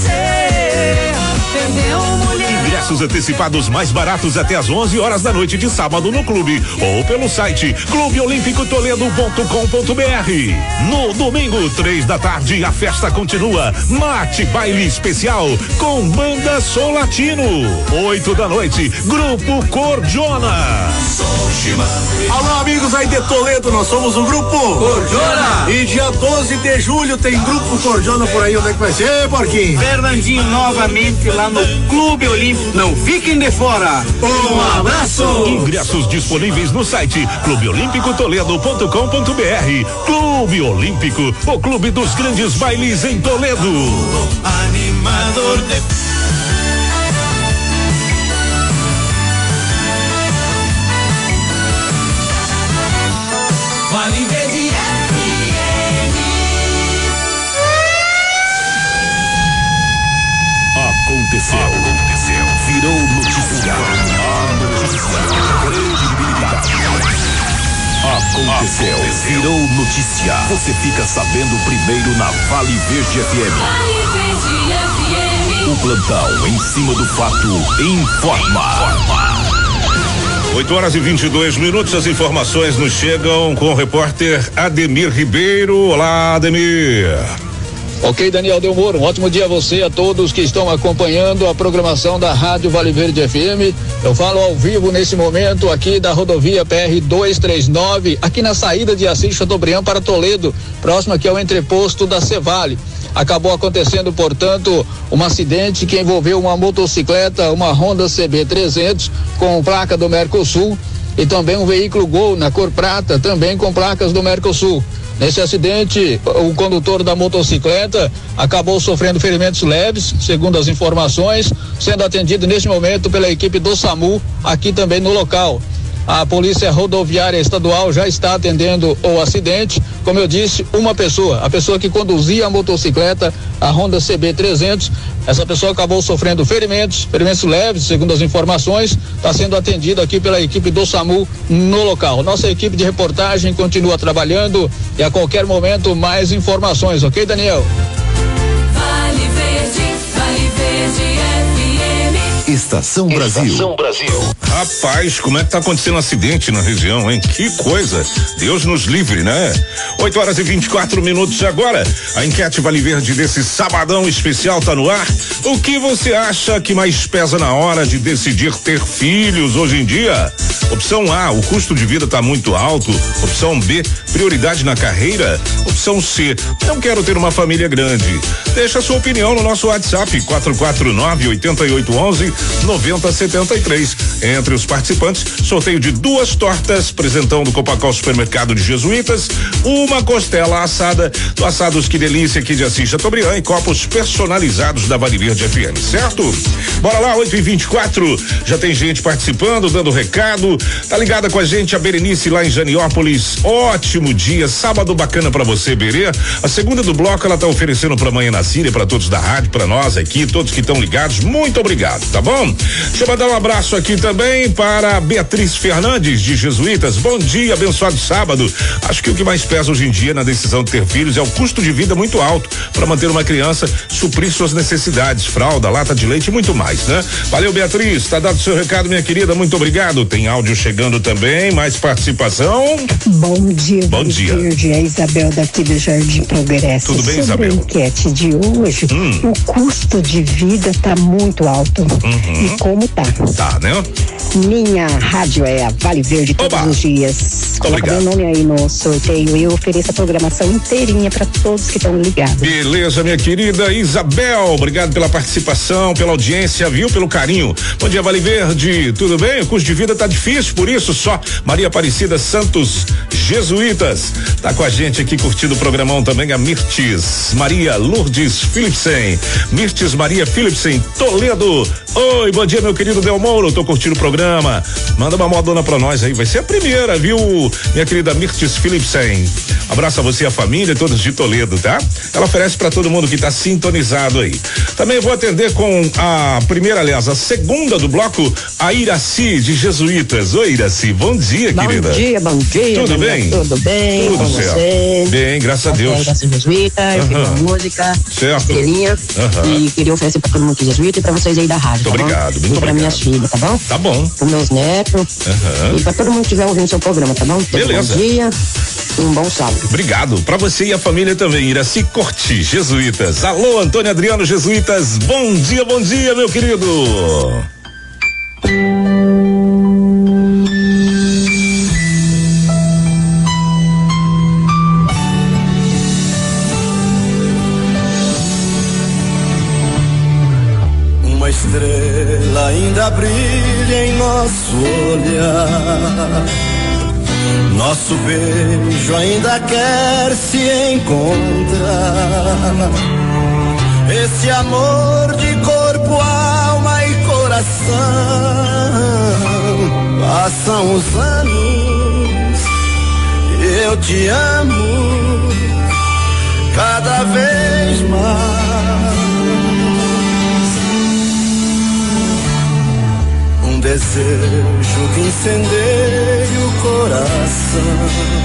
Ingressos antecipados mais baratos até às onze horas da noite de sábado no clube ou pelo site clube olímpico toledo ponto com ponto br. No domingo, três da tarde, a festa continua. Mate baile especial com Banda Sol Latino. Oito da noite, Grupo Cordiona. Alô, amigos aí de Toledo, nós somos o Grupo Cordiona. E dia doze de julho tem Grupo Cordiona por aí. Onde é que vai ser, Porquinho? Fernandinho, novamente lá no Clube Olímpico. Não fiquem de fora. Um abraço. Ingressos disponíveis no site clube olímpico toledo ponto com ponto br. Clube Olímpico, o clube dos grandes bailes em Toledo. Animador de Vale Verde F M. Aconteceu. Aconteceu. Virou notícia. A notícia. Credibilidade. Aconteceu. Aconteceu. Virou notícia. Você fica sabendo primeiro na Vale Verde F M. Vale Verde F M. O plantão em cima do fato informa. oito horas e vinte e dois minutos, as informações nos chegam com o repórter Ademir Ribeiro. Olá, Ademir. Ok, Daniel Delmoro, um ótimo dia a você e a todos que estão acompanhando a programação da Rádio Vale Verde F M. Eu falo ao vivo nesse momento aqui da rodovia P R duzentos e trinta e nove, aqui na saída de Assis Chateaubriand para Toledo, próximo aqui ao entreposto da Cevale. Acabou acontecendo, portanto, um acidente que envolveu uma motocicleta, uma Honda C B trezentos com placa do Mercosul, e também um veículo Gol na cor prata, também com placas do Mercosul. Nesse acidente, o condutor da motocicleta acabou sofrendo ferimentos leves, segundo as informações, sendo atendido neste momento pela equipe do SAMU aqui também no local. A Polícia Rodoviária Estadual já está atendendo o acidente. Como eu disse, uma pessoa, a pessoa que conduzia a motocicleta, a Honda C B trezentos, essa pessoa acabou sofrendo ferimentos, ferimentos leves, segundo as informações, está sendo atendida aqui pela equipe do SAMU no local. Nossa equipe de reportagem continua trabalhando e a qualquer momento mais informações, ok, Daniel? Vale Verde, Vale Verde F M. Estação Brasil. Estação Brasil. Rapaz, como é que tá acontecendo um acidente na região, hein? Que coisa. Deus nos livre, né? oito horas e vinte e quatro minutos agora. A enquete Vale Verde desse sabadão especial tá no ar. O que você acha que mais pesa na hora de decidir ter filhos hoje em dia? Opção A, o custo de vida tá muito alto. Opção B, prioridade na carreira. Opção C, não quero ter uma família grande. Deixa a sua opinião no nosso WhatsApp quatro quatro nove, oito oito um um, nove zero sete três. Entre os participantes, sorteio de duas tortas, presentão do Copacal Supermercado de Jesuítas, uma costela assada do Assados Que Delícia aqui de Assis Chateaubriand e copos personalizados da Vale Verde F M, certo? Bora lá, oito e vinte e quatro, já tem gente participando, dando recado, tá ligada com a gente a Berenice lá em Janiópolis. Ótimo dia, sábado bacana pra você, Berê. A segunda do bloco ela tá oferecendo pra amanhã na Síria, pra todos da rádio, pra nós aqui, todos que estão ligados, muito obrigado, tá bom? Deixa eu mandar um abraço aqui também para Beatriz Fernandes de Jesuítas. Bom dia, abençoado sábado. Acho que o que mais pesa hoje em dia na decisão de ter filhos é o custo de vida muito alto para manter uma criança, suprir suas necessidades, fralda, lata de leite e muito mais, né? Valeu, Beatriz, tá dado o seu recado, minha querida, muito obrigado. Tem áudio chegando também, mais participação. Bom dia, bom dia. Verde, é a Isabel daqui do Jardim Progresso. Tudo bem, Sobre Isabel? A enquete de hoje, hum. o custo de vida tá muito alto. Uhum. E como tá? Tá, né? Minha rádio é a Vale Verde todos Oba. Os dias. Coloca meu nome aí no sorteio e eu ofereço a programação inteirinha para todos que estão ligados. Beleza, minha querida Isabel, obrigado pela participação, pela audiência, viu? Pelo carinho. Bom dia, Vale Verde, tudo bem? O custo de vida tá difícil, por isso só Maria Aparecida Santos Jesuítas tá com a gente aqui curtindo o programão também, a Mirtes Maria Lourdes Philipsen, Mirtes Maria Philipsen Toledo. Oi, bom dia, meu querido Del Mouro, tô curtindo o programa. Manda uma modona pra nós aí, vai ser a primeira, viu? Minha querida Mirtes Philipsen. Abraço a você e a família, todos de Toledo, tá? Ela oferece pra todo mundo que tá sintonizado aí. Também vou atender com a primeira, aliás, a segunda do bloco, a Iraci de Jesuítas. Oi, Iraci, bom dia, bom querida. Bom dia, bom dia. Tudo bem? Tudo bem, tudo com certo. Você? Bem, graças a Deus. Iraci Jesuíta, eu fiz uma música, certo. estrelinha, uhum. e queria oferecer pra todo mundo que é Jesuíta e pra vocês aí da rádio, muito tá obrigado, bom? muito e pra obrigado. minhas filhas, tá bom? Tá bom. Pros meus netos, uhum. e pra todo mundo que estiver ouvindo seu programa, tá bom? Beleza. Bom dia. Um bom sábado. Obrigado. Pra você e a família também. Iraci Corti, Jesuítas. Alô, Antônio Adriano Jesuítas. Bom dia, bom dia, meu querido. Uma estrela ainda brilha em nosso olhar. Nosso beijo ainda quer se encontrar. Esse amor de corpo, alma e coração. Passam os anos, eu te amo cada vez mais. Um desejo que incendeia o coração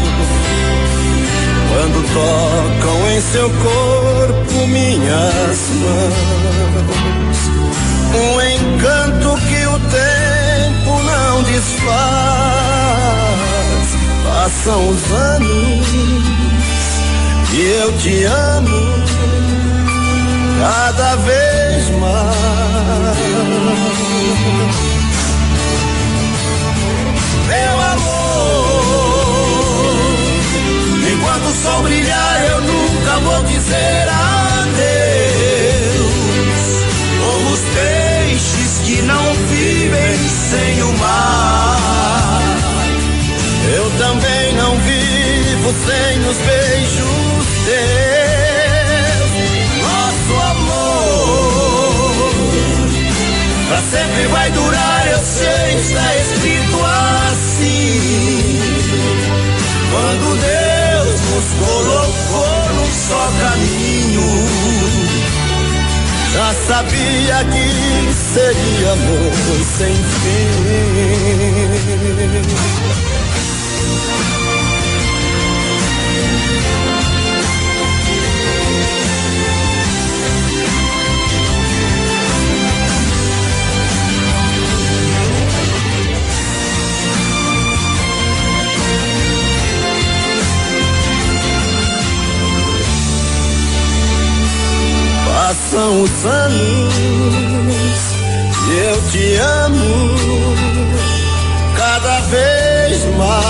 quando tocam em seu corpo minhas mãos. Um encanto que o tempo não desfaz. Passam os anos e eu te amo cada vez mais. Meu amor, enquanto o sol brilhar eu nunca vou dizer adeus, como os peixes que não vivem sem o mar. sempre vai durar, eu sei, está escrito assim. Quando Deus nos colocou num só caminho, já sabia que seria amor sem fim. Passam os anos e eu te amo cada vez mais.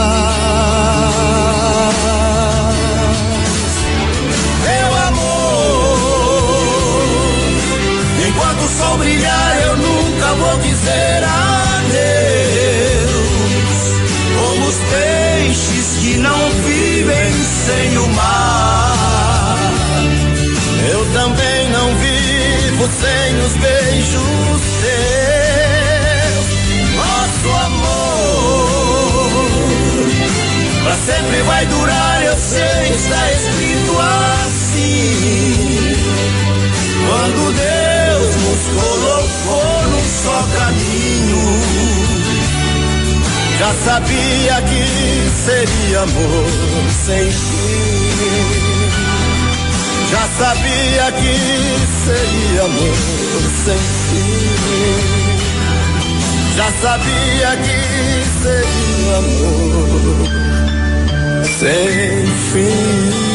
Meu amor, enquanto o sol brilhar eu nunca vou dizer adeus. Como os peixes que não vivem sem o mar, eu também não vivo sem os beijos teus. Nosso amor pra sempre vai durar, eu sei, está escrito assim. Quando Deus nos colocou num só caminho, já sabia que seria amor sem fim. Já sabia que seria amor sem fim. Já sabia que seria amor sem fim.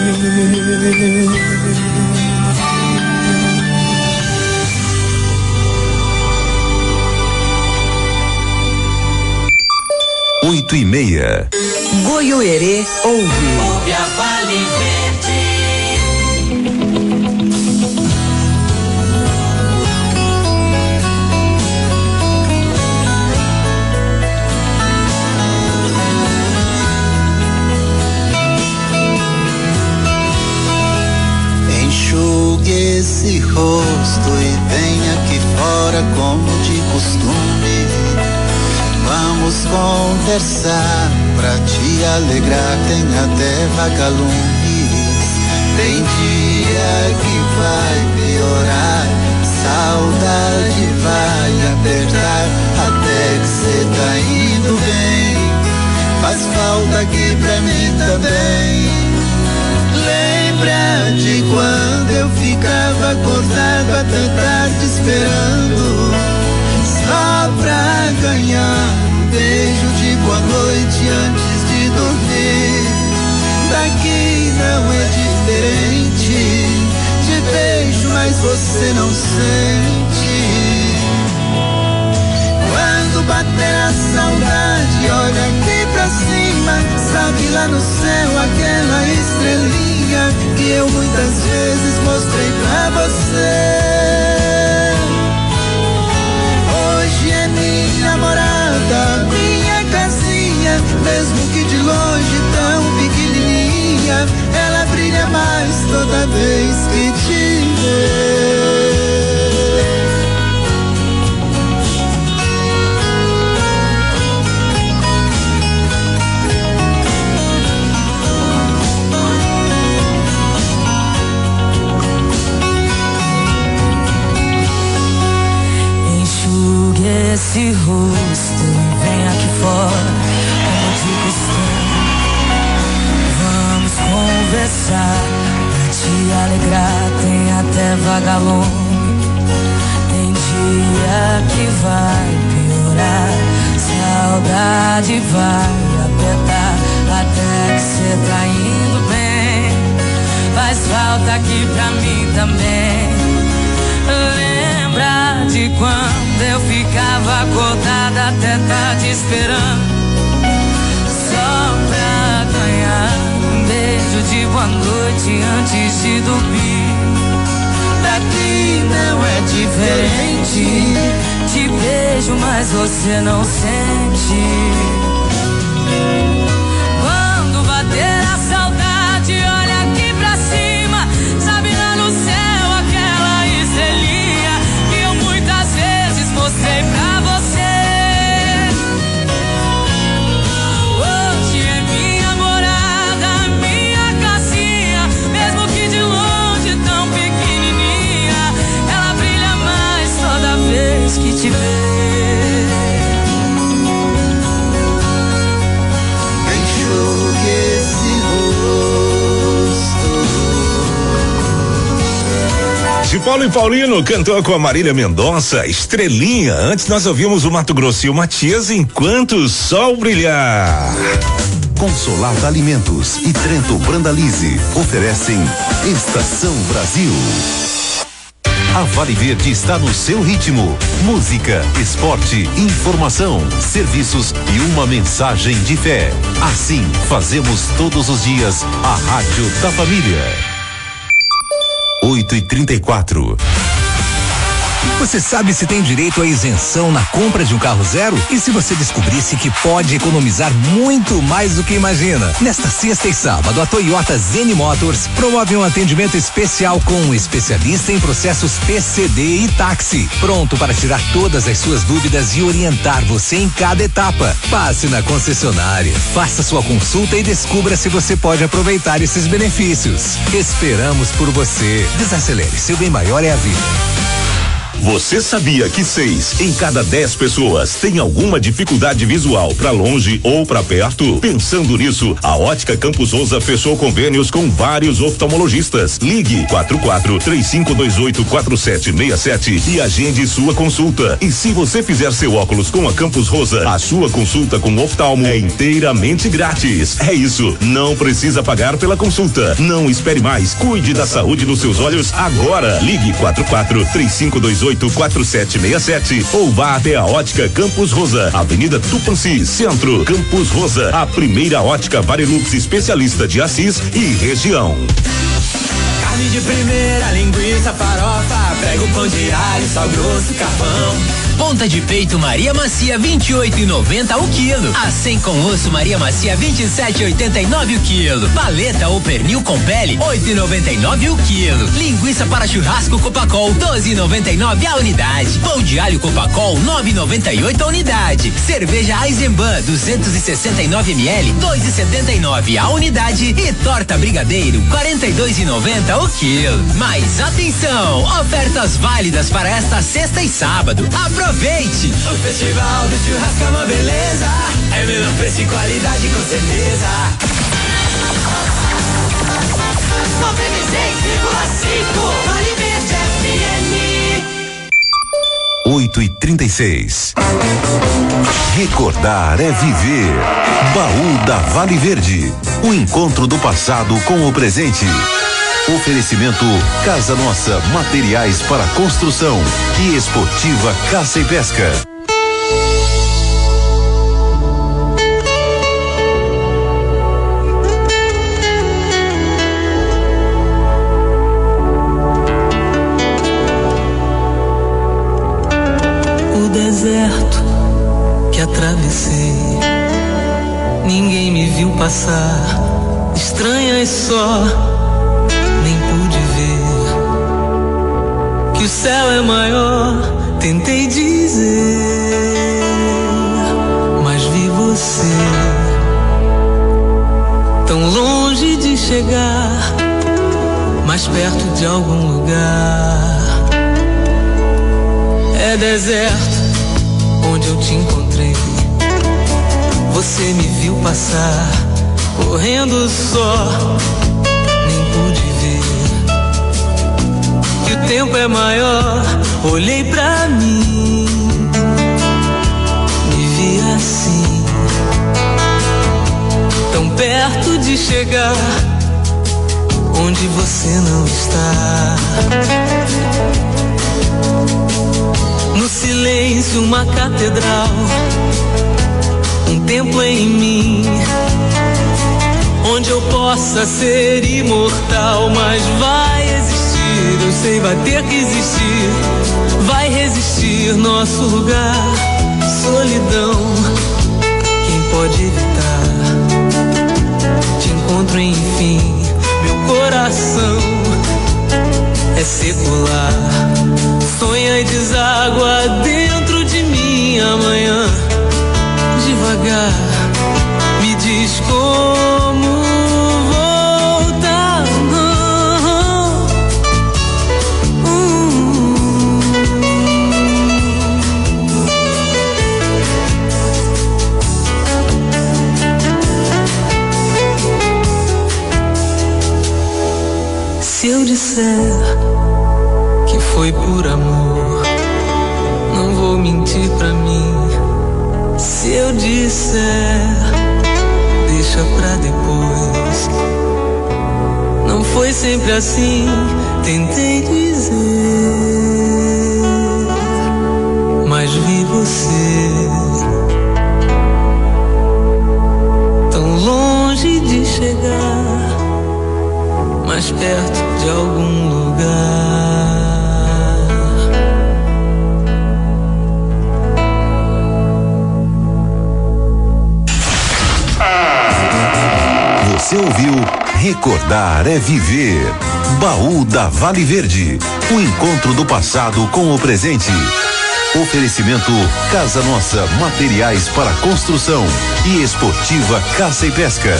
Oito e meia. Goiôerê ouve. Ouve a Vale Verde. Esse rosto e vem aqui fora como de costume. Vamos conversar pra te alegrar, tem até vagalumes. Tem dia que vai piorar, saudade vai apertar, até que cê tá indo bem. Faz falta aqui pra mim também. Lembra de quando eu ficava acordado até tarde esperando, só pra ganhar um beijo de boa noite antes de dormir. Daqui não é diferente, te beijo mas você não sente. Quando bater a saudade, olha aqui pra cima, sabe lá no céu aquela estrelinha que eu muitas vezes mostrei pra você. Hoje é minha morada, minha casinha, mesmo que de longe tão pequenininha, ela brilha mais toda vez que te vê. Esse rosto e vem aqui fora como de costume. Vamos conversar pra te alegrar, tem até vagalume. Tem dia que vai piorar, saudade vai apertar, até que cê tá indo bem. Faz falta aqui pra mim também. Lembra de quando eu ficava acordada até tarde esperando, só pra ganhar um beijo de boa noite antes de dormir. Daqui não é diferente, te beijo mas você não sente. Quando bater a saudade, olha aqui pra cima, sabe lá no céu aquela estrelinha que eu muitas vezes mostrei tarde. Paulo e Paulino cantou com a Marília Mendonça, Estrelinha. Antes nós ouvimos o Mato Grosso e o Matias, Enquanto o Sol Brilhar. Consolata Alimentos e Trento Brandalize oferecem Estação Brasil. A Vale Verde está no seu ritmo. Música, esporte, informação, serviços e uma mensagem de fé. Assim, fazemos todos os dias a Rádio da Família. oito e trinta e quatro. Você sabe se tem direito à isenção na compra de um carro zero? E se você descobrisse que pode economizar muito mais do que imagina? Nesta sexta e sábado, a Toyota Zen Motors promove um atendimento especial com um especialista em processos P C D e táxi, pronto para tirar todas as suas dúvidas e orientar você em cada etapa. Passe na concessionária, faça sua consulta e descubra se você pode aproveitar esses benefícios. Esperamos por você. Desacelere, seu bem maior é a vida. Você sabia que seis em cada dez pessoas tem alguma dificuldade visual para longe ou para perto? Pensando nisso, a Ótica Campos Rosa fechou convênios com vários oftalmologistas. Ligue quatro quatro três cinco dois oito quatro sete seis sete e agende sua consulta. E se você fizer seu óculos com a Campos Rosa, a sua consulta com oftalmo é inteiramente grátis. É isso, não precisa pagar pela consulta. Não espere mais, cuide da saúde dos seus olhos agora. Ligue quatro quatro três cinco dois oito quatro sete seis sete ou vá até a Ótica Campos Rosa, Avenida Tupãssi, Centro. Campos Rosa, a primeira ótica Varilux especialista de Assis e região. Carne de primeira, linguiça, farofa, prego, pão de alho, sal grosso, carvão. Ponta de peito Maria Macia vinte e oito e noventa o quilo. Acém com osso Maria Macia vinte e sete e oitenta e nove o quilo. Paleta ou pernil com pele oito e noventa e nove o quilo. Linguiça para churrasco Copacol doze e noventa e nove a unidade. Pão de alho Copacol nove e noventa e oito a unidade. Cerveja Eisenbahn duzentos e sessenta e nove mililitros dois e setenta e nove a unidade e torta brigadeiro quarenta e dois e noventa o quilo. Mas atenção, ofertas válidas para esta sexta e sábado. Aproveite! O Festival do Churrasco é uma beleza. É melhor preço e qualidade com certeza. noventa e seis vírgula cinco Vale Verde F M. oito e trinta e seis. Recordar é viver. Baú da Vale Verde. O encontro do passado com o presente. Oferecimento Casa Nossa, materiais para construção e Esportiva Caça e Pesca. O deserto que atravessei, ninguém me viu passar, estranha e só. Nem pude ver que o céu é maior, tentei dizer, mas vi você tão longe de chegar, mais perto de algum lugar. É deserto onde eu te encontrei, você me viu passar, correndo só. Que o tempo é maior, olhei pra mim, me vi assim, tão perto de chegar, onde você não está. No silêncio uma catedral, um templo em mim, onde eu possa ser imortal, mas vai existir. Eu sei, vai ter que existir, vai resistir nosso lugar, solidão, quem pode evitar? Te encontro enfim, meu coração é secular, sonha e deságua dentro de mim amanhã, devagar, me diz como se eu disser foi por amor. Não vou mentir pra mim. Se eu disser, deixa pra depois. Não foi sempre assim, tentei dizer, mas vi você tão longe de chegar, mais perto de algum lugar. Você ouviu Recordar é Viver. Baú da Vale Verde. O encontro do passado com o presente. Oferecimento Casa Nossa, materiais para construção. E Esportiva Caça e Pesca.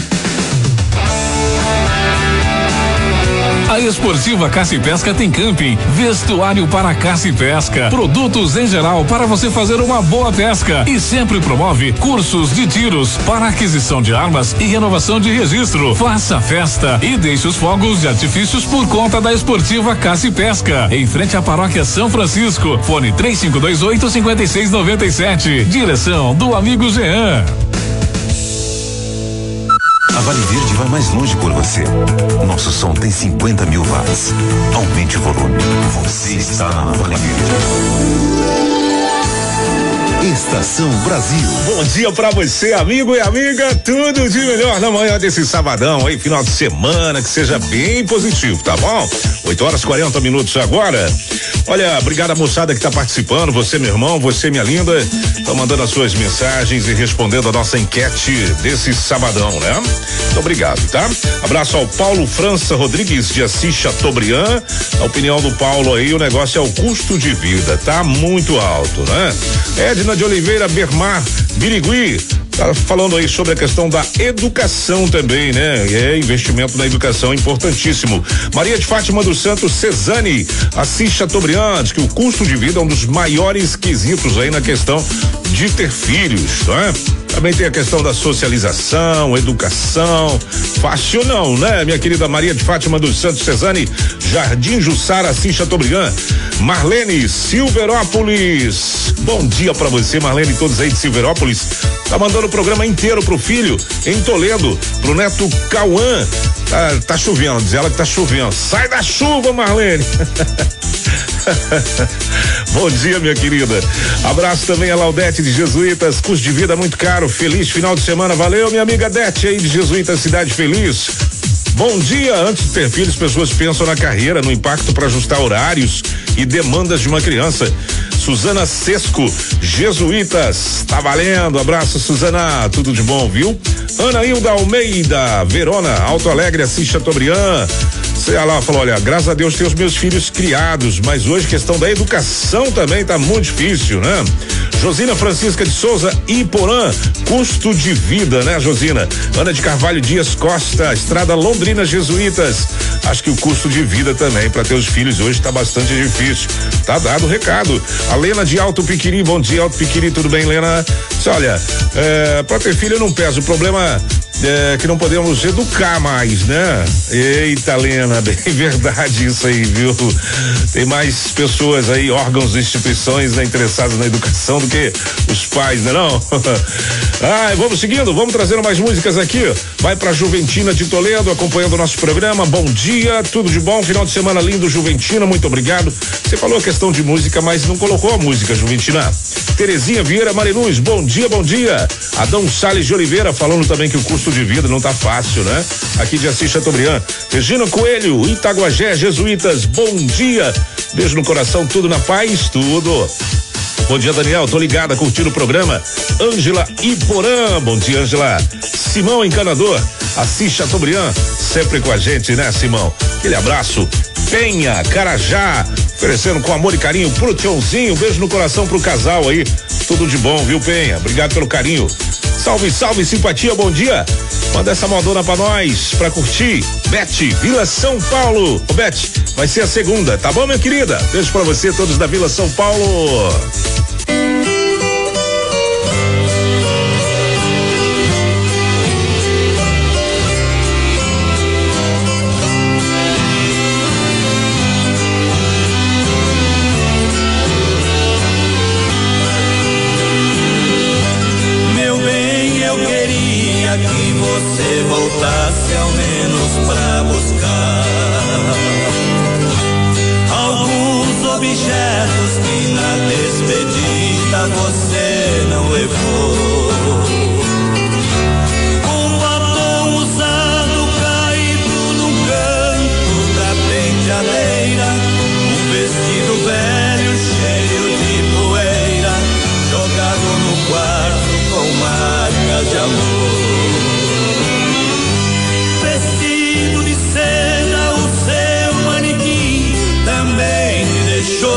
A Esportiva Caça e Pesca tem camping, vestuário para caça e pesca, produtos em geral para você fazer uma boa pesca e sempre promove cursos de tiros para aquisição de armas e renovação de registro. Faça festa e deixe os fogos de artifícios por conta da Esportiva Caça e Pesca, em frente à Paróquia São Francisco. Fone três cinco dois oito, cinco seis nove sete. Direção do amigo Jean. A Vale Verde vai mais longe por você. Nosso som tem cinquenta mil watts. Aumente o volume. Você está na Vale Verde. Estação Brasil. Bom dia pra você, amigo e amiga. Tudo de melhor na manhã desse sabadão aí, final de semana, que seja bem positivo, tá bom? oito horas e quarenta minutos agora. Olha, obrigado a moçada que tá participando, você, meu irmão, você, minha linda, estão mandando as suas mensagens e respondendo a nossa enquete desse sabadão, né? Muito obrigado, tá? Abraço ao Paulo França Rodrigues de Assis Chateaubriand. A opinião do Paulo aí, o negócio é o custo de vida, tá muito alto, né? Edna de Oliveira Bermar Birigui tá falando aí sobre a questão da educação também, né? É, investimento na educação importantíssimo. Maria de Fátima dos Santos Cesani, Assis Chateaubriand, diz que o custo de vida é um dos maiores quesitos aí na questão de ter filhos, não é? Também tem a questão da socialização, educação. Fácil não, né? Minha querida Maria de Fátima dos Santos Cesani, Jardim Jussara, Assis Chateaubriand. Marlene Silverópolis. Bom dia pra você, Marlene, todos aí de Silverópolis. Tá mandando o programa inteiro pro filho em Toledo, pro neto Cauã. Tá, tá chovendo, diz ela que tá chovendo. Sai da chuva, Marlene. Bom dia, minha querida. Abraço também a Laudete de Jesuítas, custo de vida muito caro. Feliz final de semana, valeu, minha amiga Dete aí de Jesuítas, Cidade Feliz. Bom dia. Antes de ter filhos, pessoas pensam na carreira, no impacto para ajustar horários e demandas de uma criança. Suzana Sesco, Jesuítas, tá valendo. Abraço, Suzana, tudo de bom, viu? Ana Hilda Almeida, Verona, Alto Alegre, Assis Chateaubriand. Ela falou, olha, graças a Deus tenho os meus filhos criados, mas hoje questão da educação também tá muito difícil, né? Josina Francisca de Souza, Iporã, custo de vida, né, Josina? Ana de Carvalho Dias Costa, Estrada Londrina Jesuítas. Acho que o custo de vida também para ter os filhos hoje tá bastante difícil. Tá dado o recado. A Lena de Alto Piquiri, bom dia, Alto Piquiri, tudo bem, Lena? Olha, é, para ter filho não pesa, o problema é que não podemos educar mais, né? Eita, Lena, bem verdade isso aí, viu? Tem mais pessoas aí, órgãos, instituições, né, interessadas na educação do que os pais, né não? Ai, vamos seguindo, vamos trazendo mais músicas aqui. Vai pra Juventina de Toledo, acompanhando o nosso programa. Bom dia, tudo de bom, final de semana lindo, Juventina, muito obrigado. Você falou a questão de música, mas não colocou a música, Juventina. Terezinha Vieira Mariluz, bom dia, bom dia. Adão Salles de Oliveira, falando também que o custo de vida não tá fácil, né? Aqui de Assis Chateaubriand. Regina Coelho, Itaguajé, Jesuítas, bom dia. Beijo no coração, tudo na paz, tudo. Bom dia, Daniel, tô ligada, curtindo o programa. Ângela Iporã, bom dia, Ângela. Simão Encanador, Assis Chateaubriand, sempre com a gente, né, Simão? Aquele abraço. Penha, Carajá, oferecendo com amor e carinho pro Tchãozinho, beijo no coração pro casal aí, tudo de bom, viu, Penha? Obrigado pelo carinho. Salve, salve, simpatia, bom dia. Manda essa modona pra nós, pra curtir. Bete, Vila São Paulo. Ô, Bete, vai ser a segunda, tá bom, minha querida? Beijo pra você, todos da Vila São Paulo. projetos que na despedida você